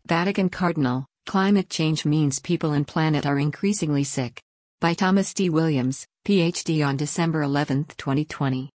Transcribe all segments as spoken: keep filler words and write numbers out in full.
Vatican Cardinal, climate change means people and planet are increasingly sick. By Thomas D. Williams, P H D on December eleventh, twenty twenty.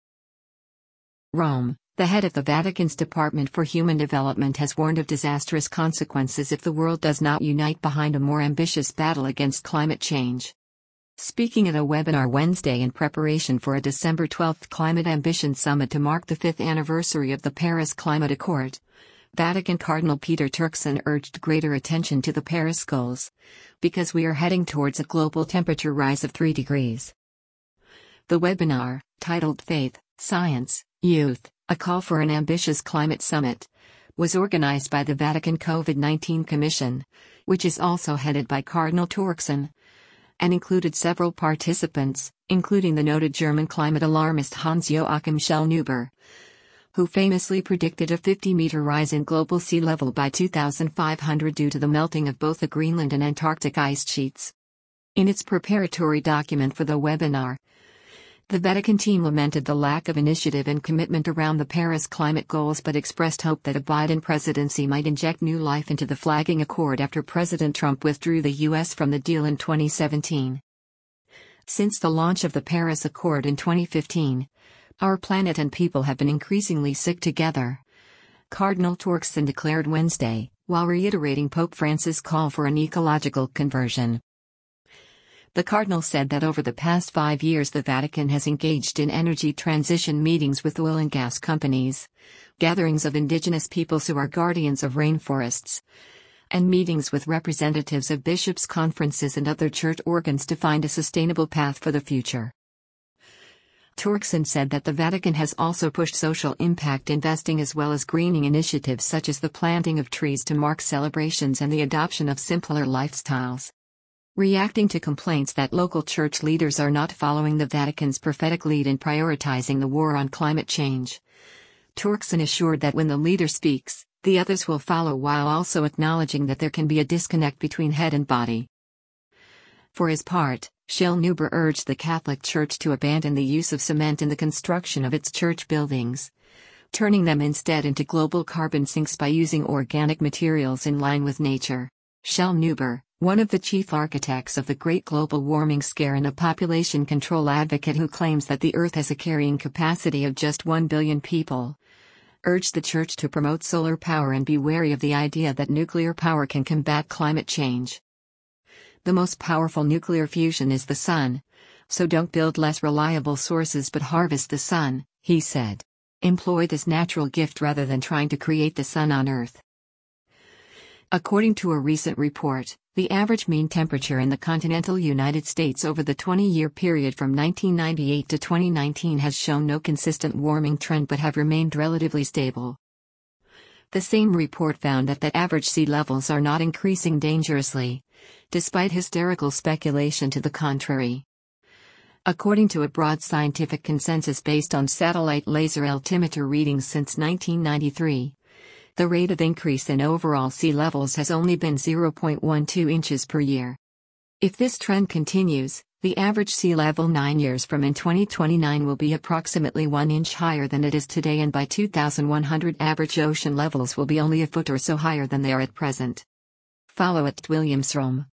Rome, the head of the Vatican's Department for Human Development has warned of disastrous consequences if the world does not unite behind a more ambitious battle against climate change. Speaking at a webinar Wednesday in preparation for a December twelfth Climate Ambition Summit to mark the fifth anniversary of the Paris Climate Accord, Vatican Cardinal Peter Turkson urged greater attention to the Paris goals, because we are heading towards a global temperature rise of three degrees. The webinar, titled Faith, Science, Youth, a Call for an Ambitious Climate Summit, was organized by the Vatican COVID nineteen Commission, which is also headed by Cardinal Turkson, and included several participants, including the noted German climate alarmist Hans-Joachim Schellnhuber, who famously predicted a fifty-meter rise in global sea level by two thousand five hundred due to the melting of both the Greenland and Antarctic ice sheets. In its preparatory document for the webinar, the Vatican team lamented the lack of initiative and commitment around the Paris climate goals but expressed hope that a Biden presidency might inject new life into the flagging accord after President Trump withdrew the U S from the deal in twenty seventeen. Since the launch of the Paris Accord in twenty fifteen, our planet and people have been increasingly sick together, Cardinal Turkson declared Wednesday, while reiterating Pope Francis' call for an ecological conversion. The Cardinal said that over the past five years the Vatican has engaged in energy transition meetings with oil and gas companies, gatherings of indigenous peoples who are guardians of rainforests, and meetings with representatives of bishops' conferences and other church organs to find a sustainable path for the future. Turkson said that the Vatican has also pushed social impact investing as well as greening initiatives such as the planting of trees to mark celebrations and the adoption of simpler lifestyles. Reacting to complaints that local church leaders are not following the Vatican's prophetic lead in prioritizing the war on climate change, Turkson assured that when the leader speaks, the others will follow while also acknowledging that there can be a disconnect between head and body. For his part, Schellnhuber urged the Catholic Church to abandon the use of cement in the construction of its church buildings, turning them instead into global carbon sinks by using organic materials in line with nature. Schellnhuber, one of the chief architects of the Great Global Warming Scare and a population control advocate who claims that the Earth has a carrying capacity of just one billion people, urged the Church to promote solar power and be wary of the idea that nuclear power can combat climate change. The most powerful nuclear fusion is the sun, so don't build less reliable sources but harvest the sun, he said. Employ this natural gift rather than trying to create the sun on Earth. According to a recent report, the average mean temperature in the continental United States over the twenty-year period from nineteen ninety-eight to twenty nineteen has shown no consistent warming trend but have remained relatively stable. The same report found that the average sea levels are not increasing dangerously, despite hysterical speculation to the contrary. According to a broad scientific consensus based on satellite laser altimeter readings since nineteen ninety-three, the rate of increase in overall sea levels has only been zero point one two inches per year. If this trend continues, the average sea level nine years from in twenty twenty-nine will be approximately one inch higher than it is today, and by two thousand one hundred average ocean levels will be only a foot or so higher than they are at present. Follow at Williams Rome.